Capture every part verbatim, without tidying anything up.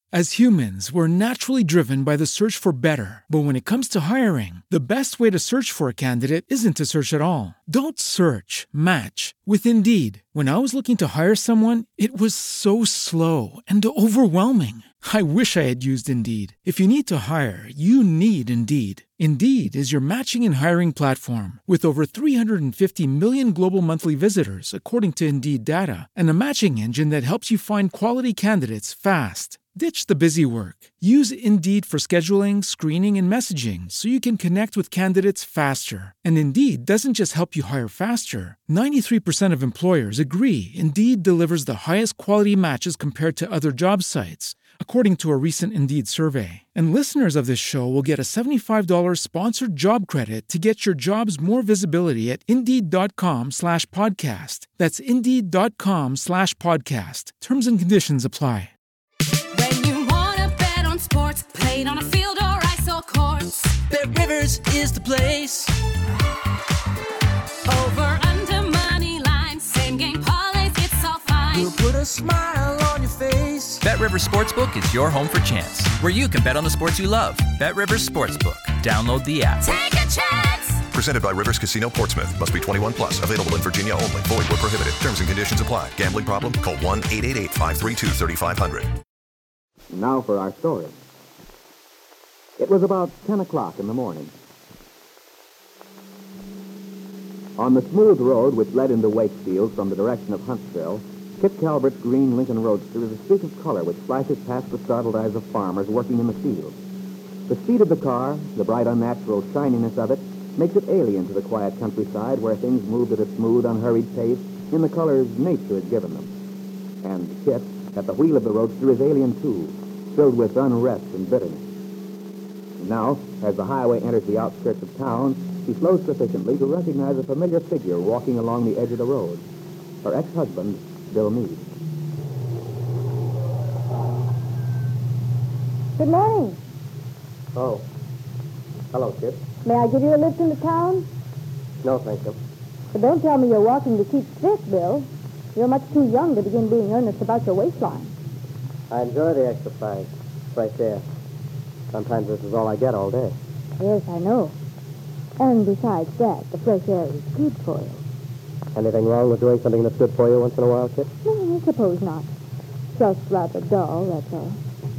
As humans, we're naturally driven by the search for better. But when it comes to hiring, the best way to search for a candidate isn't to search at all. Don't search, match with Indeed. When I was looking to hire someone, it was so slow and overwhelming. I wish I had used Indeed. If you need to hire, you need Indeed. Indeed is your matching and hiring platform with over three hundred fifty million global monthly visitors, according to Indeed data, and a matching engine that helps you find quality candidates fast. Ditch the busy work. Use Indeed for scheduling, screening, and messaging so you can connect with candidates faster. And Indeed doesn't just help you hire faster. ninety-three percent of employers agree Indeed delivers the highest quality matches compared to other job sites, according to a recent Indeed survey. And listeners of this show will get a seventy-five dollars sponsored job credit to get your jobs more visibility at Indeed.com slash podcast. That's Indeed.com slash podcast. Terms and conditions apply. When you wanna bet on sports, played on a field or ice or courts, Bet Rivers is the place. over, under, money line, same game parlays, it's all fine. We'll put a smile on your face. BetRivers Sportsbook is your home for chance, where you can bet on the sports you love. BetRivers Sportsbook. Download the app. Take a chance. Presented by Rivers Casino Portsmouth. Must be twenty-one plus. Available in Virginia only. Void where prohibited. Terms and conditions apply. Gambling problem? Call one eight eight eight, five three two, three five zero zero. Now for our story. It was about ten o'clock in the morning. On the smooth road which led into Wakefield from the direction of Huntsville, Kit Calvert's green Lincoln Roadster is a streak of color which flashes past the startled eyes of farmers working in the fields. The speed of the car, the bright unnatural shininess of it, makes it alien to the quiet countryside where things move at a smooth, unhurried pace in the colors nature had given them. And Kit, at the wheel of the Roadster, is alien too, filled with unrest and bitterness. Now, as the highway enters the outskirts of town, she slows sufficiently to recognize a familiar figure walking along the edge of the road. Her ex-husband, Bill Meade. Good morning. Oh. Hello, Kit. May I give you a lift into town? No, thank you. But don't tell me you're walking to keep fit, Bill. You're much too young to begin being earnest about your waistline. I enjoy the exercise. Fresh air. Sometimes this is all I get all day. Yes, I know. And besides that, the fresh air is good for you. Anything wrong with doing something that's good for you once in a while, Kit? No, I suppose not. Just rather dull, that's all.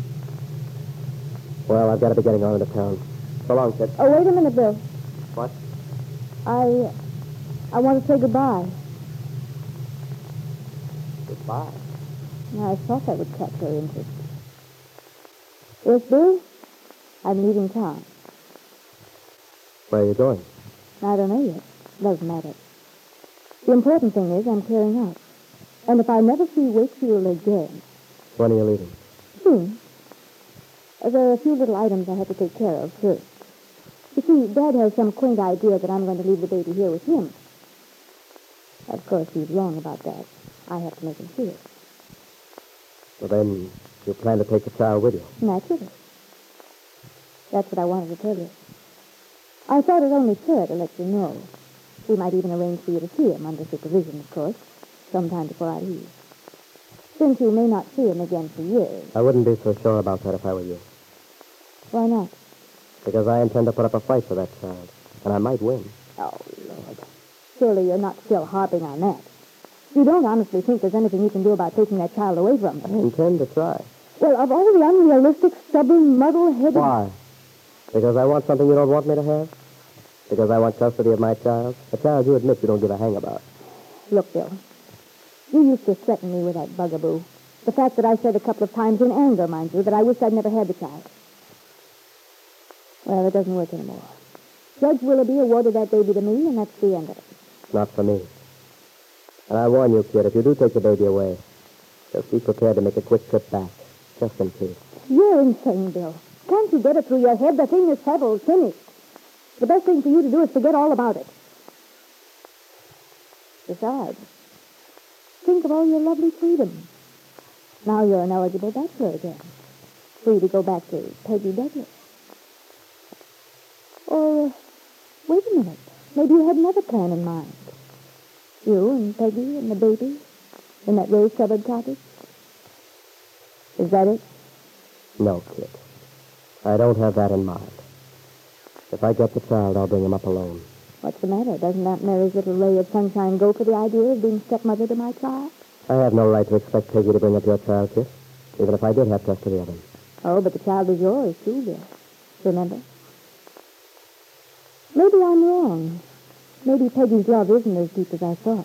Well, I've got to be getting on into town. So long, Kit. Oh, wait a minute, Bill. What? I... I want to say goodbye. Goodbye. I thought that would catch your interest. Yes, Bill? I'm leaving town. Where are you going? I don't know yet. Doesn't matter. The important thing is I'm clearing out. And if I never see Wakefield again... When are you leaving? Soon. Uh, There are a few little items I have to take care of first. You see, Dad has some quaint idea that I'm going to leave the baby here with him. Of course, he's wrong about that. I have to make him see it. Well, then, you plan to take the child with you? Naturally. That's what I wanted to tell you. I thought it only fair to let you know. We might even arrange for you to see him, under supervision, of course, sometime before I leave. Since you may not see him again for years. I wouldn't be so sure about that if I were you. Why not? Because I intend to put up a fight for that child. And I might win. Oh, Lord. Surely you're not still harping on that. You don't honestly think there's anything you can do about taking that child away from I them. intend to try. Well, of all the unrealistic, stubborn, muddle-headed... Why? Because I want something you don't want me to have? Because I want custody of my child? A child you admit you don't give a hang about. Look, Bill, you used to threaten me with that bugaboo. The fact that I said a couple of times in anger, mind you, that I wished I'd never had the child. Well, it doesn't work anymore. Judge Willoughby awarded that baby to me, and that's the end of it. Not for me. And I warn you, kid, if you do take the baby away, just be prepared to make a quick trip back, just in case. You're insane, Bill. Can't you get it through your head? The thing is settled, finished. The best thing for you to do is forget all about it. Besides, think of all your lovely freedom. Now you're an eligible bachelor again. Free to go back to Peggy Douglas. Or, uh, wait a minute. Maybe you had another plan in mind. You and Peggy and the baby in that rose-covered cottage. Is that it? No, Kit. I don't have that in mind. If I get the child, I'll bring him up alone. What's the matter? Doesn't Aunt Mary's little ray of sunshine go for the idea of being stepmother to my child? I have no right to expect Peggy to bring up your child, Kit, even if I did have custody of him. Oh, but the child is yours, too, Bill. Remember? Maybe I'm wrong. Maybe Peggy's love isn't as deep as I thought.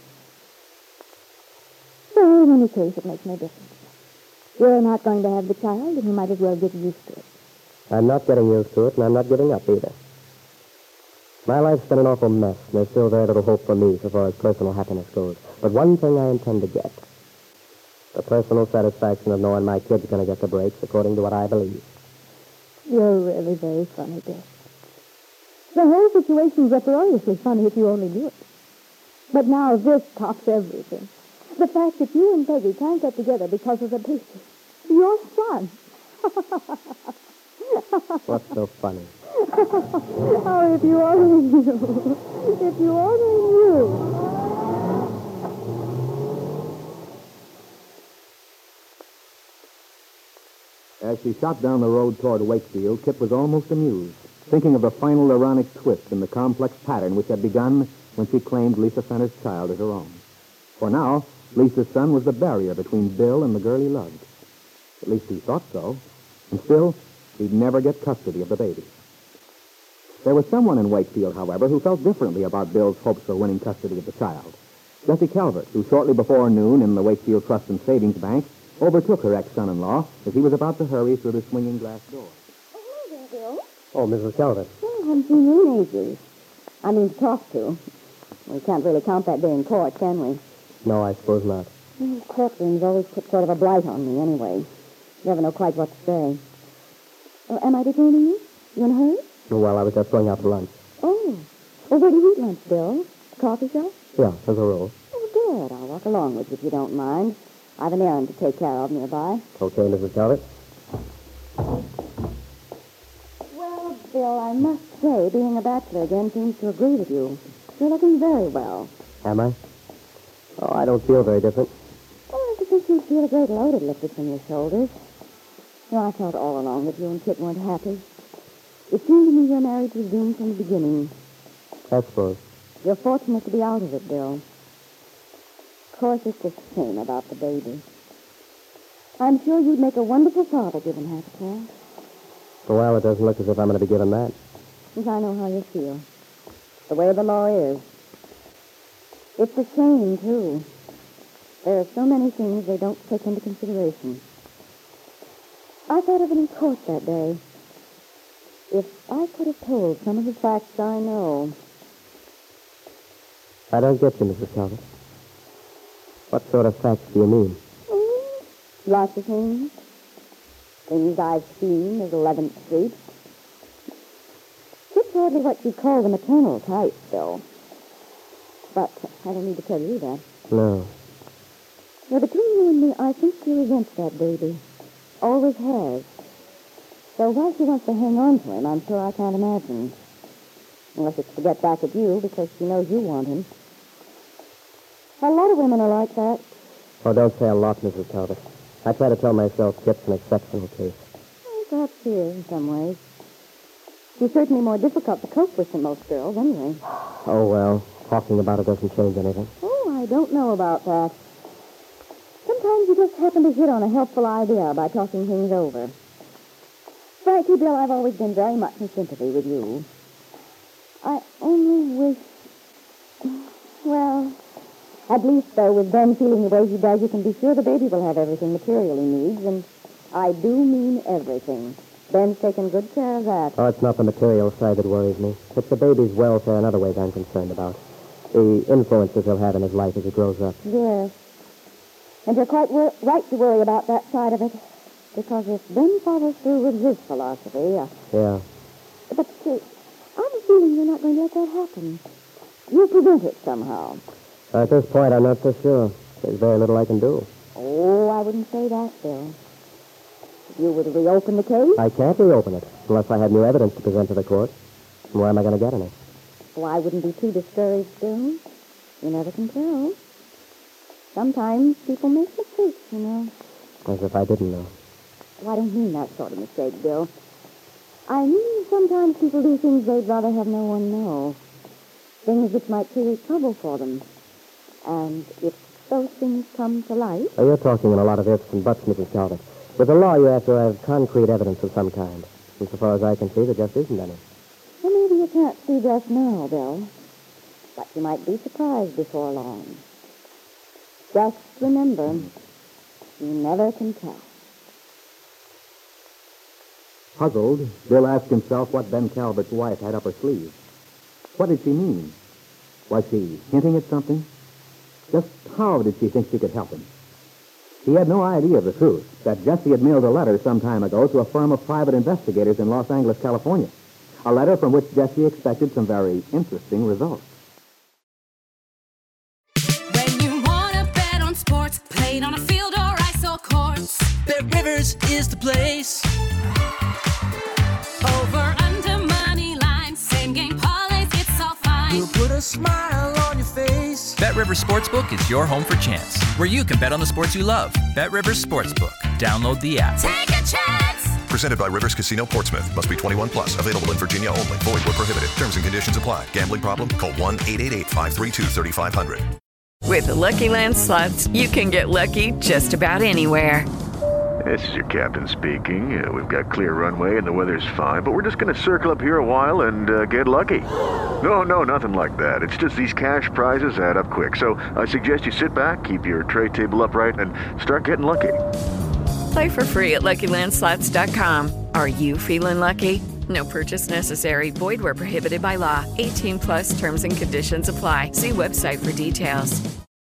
So, in any case, it makes no difference. You're not going to have the child, and you might as well get used to it. I'm not getting used to it, and I'm not giving up either. My life's been an awful mess, and there's still very little hope for me so far as personal happiness goes. But one thing I intend to get. The personal satisfaction of knowing my kid's going to get the breaks according to what I believe. You're really very funny, Bill. The whole situation's uproariously funny if you only knew it. But now this tops everything. The fact that you and Peggy can't get together because of the baby. Your son. What's so funny? Oh, if you only knew. If you only knew. As she shot down the road toward Wakefield, Kit was almost amused, thinking of the final ironic twist in the complex pattern which had begun when she claimed Lisa Fenner's child as her own. For now, Lisa's son was the barrier between Bill and the girl he loved. At least he thought so. And still, he'd never get custody of the baby. There was someone in Wakefield, however, who felt differently about Bill's hopes for winning custody of the child. Jessie Calvert, who shortly before noon in the Wakefield Trust and Savings Bank overtook her ex-son-in-law as he was about to hurry through the swinging glass door. Oh, hello there, Bill. Oh, Missus Calvert. Well, I haven't seen you in ages. I mean, to talk to. We can't really count that day in court, can we? No, I suppose not. Well, courtrooms always put sort of a blight on me anyway. You never know quite what to say. Oh, am I detaining you? You in a hurry? Well, I was just going out to lunch. Oh. Well, where do you eat lunch, Bill? A coffee shop? Yeah, as a rule. Oh, good. I'll walk along with you if you don't mind. I have an errand to take care of nearby. Okay, Missus Calvert. Well, Bill, I must say, being a bachelor again seems to agree with you. You're looking very well. Am I? Oh, I don't feel very different. Oh, I think you feel a great load had lifted from your shoulders. You know, I thought all along that you and Kit weren't happy. It seemed to me your marriage was doomed from the beginning. I suppose. You're fortunate to be out of it, Bill. Of course, it's a shame about the baby. I'm sure you'd make a wonderful father given half a chance. Well, it doesn't look as if I'm going to be given that. Since I know how you feel. The way the law is. It's a shame, too. There are so many things they don't take into consideration. I thought of it in court that day. If I could have told some of the facts I know. I don't get you, Missus Calvert. What sort of facts do you mean? Mm, lots of things. Things I've seen as eleventh Street. It's hardly what you'd call the maternal type, though. But I don't need to tell you that. No. Well, between you and me, I think she resents that baby. Always has. So why she wants to hang on to him, I'm sure I can't imagine. Unless it's to get back at you because she knows you want him. A lot of women are like that. Oh, don't say a lot, Missus Calvert. I try to tell myself Kit's an exceptional case. Well, perhaps she is in some ways. She's certainly more difficult to cope with than most girls, anyway. Oh, well, talking about it doesn't change anything. Oh, I don't know about that. Sometimes you just happen to hit on a helpful idea by talking things over. Frankly, Bill, I've always been very much in sympathy with you. I only wish... Well, at least, though, with Ben feeling the way he does, you can be sure the baby will have everything material he needs, and I do mean everything. Ben's taken good care of that. Oh, it's not the material side that worries me. It's the baby's welfare and other ways I'm concerned about. The influences he'll have in his life as he grows up. Yes. And you're quite wor- right to worry about that side of it. Because if Ben follows through with his philosophy... Uh, yeah. But, uh, I'm feeling you're not going to let that happen. You'll prevent it somehow. At this point, I'm not so sure. There's very little I can do. Oh, I wouldn't say that, Bill. If you were to reopen the case... I can't reopen it unless I have new evidence to present to the court. And where am I going to get any? Well, I wouldn't be too discouraged, Bill. You never can tell. Sometimes people make mistakes, you know. As if I didn't know. Oh, I don't mean that sort of mistake, Bill. I mean sometimes people do things they'd rather have no one know. Things which might create trouble for them. And if those things come to light... Oh, you're talking in a lot of ifs and buts, Missus Calvert. With the law, you have to have concrete evidence of some kind. And so far as I can see, there just isn't any. Well, maybe you can't see just now, Bill. But you might be surprised before long. Just remember, you never can tell. Puzzled, Bill asked himself what Ben Calvert's wife had up her sleeve. What did she mean? Was she hinting at something? Just how did she think she could help him? He had no idea of the truth, that Jesse had mailed a letter some time ago to a firm of private investigators in Los Angeles, California. A letter from which Jesse expected some very interesting results. When you want to bet on sports, played on a field or ice or courts. Bet Rivers is the place. Over, under, money line, same game parlays, it's all fine. We'll put a smile on your face. BetRivers Sportsbook is your home for chance, where you can bet on the sports you love. BetRivers Sportsbook. Download the app. Take a chance. Presented by Rivers Casino Portsmouth. Must be twenty-one plus. Available in Virginia only. Void where prohibited. Terms and conditions apply. Gambling problem? Call one eight eight eight, five three two, three five zero zero. With the Lucky Land Slots, you can get lucky just about anywhere. This is your captain speaking. Uh, we've got clear runway and the weather's fine, but we're just going to circle up here a while and uh, get lucky. No, no, nothing like that. It's just these cash prizes add up quick. So I suggest you sit back, keep your tray table upright, and start getting lucky. Play for free at Lucky Land Slots dot com. Are you feeling lucky? No purchase necessary. Void where prohibited by law. eighteen plus terms and conditions apply. See website for details.